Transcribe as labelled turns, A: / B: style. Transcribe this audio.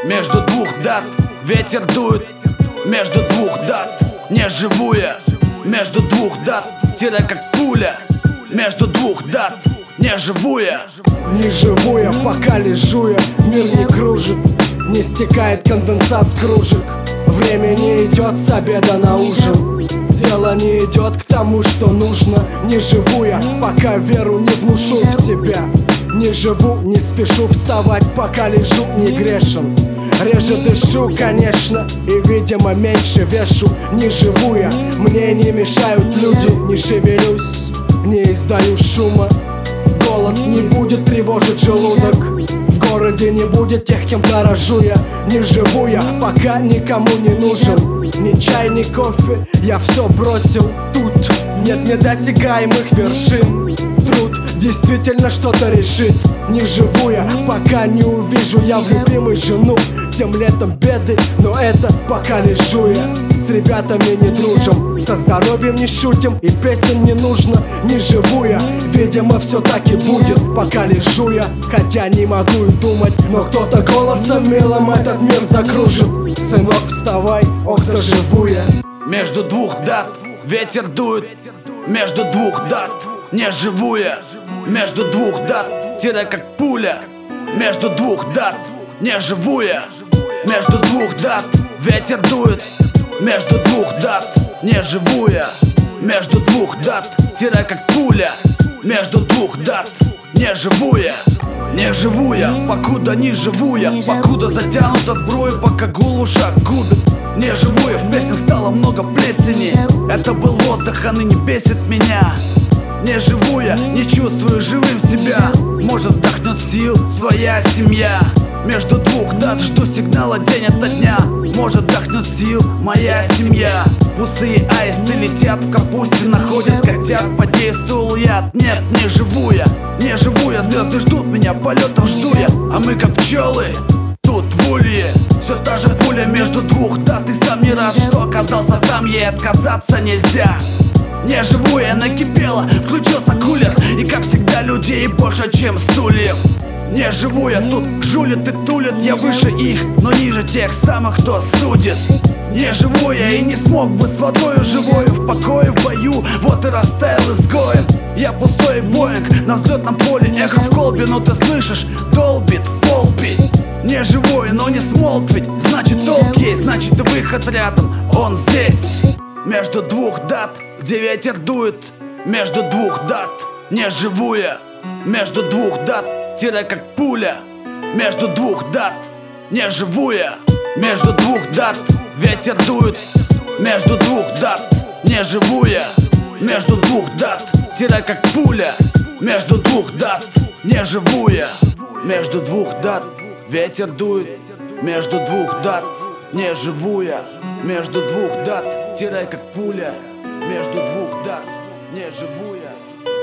A: Между двух дат ветер дует, между двух дат не живу я. Между двух дат тире как пуля, между двух дат не живу я.
B: Не живу я, пока лежу я, мир не кружит, не стекает конденсат с кружек. Время не идет с обеда на ужин, дело не идет к тому, что нужно. Не живу я, пока веру не внушу в себя. Не живу, не спешу вставать, пока лежу не грешен. Реже дышу, конечно, и, видимо, меньше вешу. Не живу я, мне не мешают люди, не шевелюсь, не издаю шума. Голод не будет тревожить желудок, в городе не будет тех, кем дорожу я. Не живу я, пока никому не нужен ни чай, ни кофе, я все бросил. Тут нет недосягаемых вершин, труд действительно что-то решит. Не живу я, пока не увижу я в любимой жену. Тем летом беды, но это пока лежу я. С ребятами не дружим, со здоровьем не шутим и песен не нужно. Не живу я, видимо все так и будет, пока лежу я. Хотя не могу и думать, но кто-то голосом милым этот мир закружит. Сынок, вставай, ох, заживу я.
A: Между двух дат ветер дует, между двух дат не живу я. Между двух дат тире как пуля, между двух дат не живу я. Между двух дат ветер дует, между двух дат не живу я. Между двух дат тире как пуля, между двух дат не живу я. Не живу я, покуда не живу я, покуда затянута сброя, пока гул в ушах гудит. Не живу я, в песне стало много плесени, это был воздух, а ныне бесит меня. Не живу я, не чувствую живым себя, может вдохнет сил своя семья. Между двух дат жду сигнала день ото дня, может вдохнет сил моя семья. Пустые аисты летят в капусте, находят котят, подействовал яд. Нет, не живу я, не живу я, звезды ждут меня, полетов жду я. А мы как пчелы, тут в улье, все та же пуля между двух дат. И сам не рад, что оказался там, ей отказаться нельзя. Не живу я, накипело, включился кулер, и как всегда людей больше, чем стульев. Не живу я, тут жулят и тулят, я выше их, но ниже тех самых, кто судит. Не живу я и не смог бы с водою живою в покое, в бою, вот и растаял изгоем. Я пустой боинг на взлетном поле, эхо в колбе, но ты слышишь, долбит в полбить. Не живой, но не смолк ведь, значит толк есть, значит и выход рядом, он здесь. Между двух дат, где ветер дует, между двух дат не живу я. Между двух дат тире как пуля, между двух дат не живу я. Между двух дат ветер дует, между двух дат не живу я. Между двух дат тире как пуля, между двух дат не живу я. Между двух дат ветер дует, между двух дат не живу я. Между двух дат тире как пуля, между двух дат не живу я.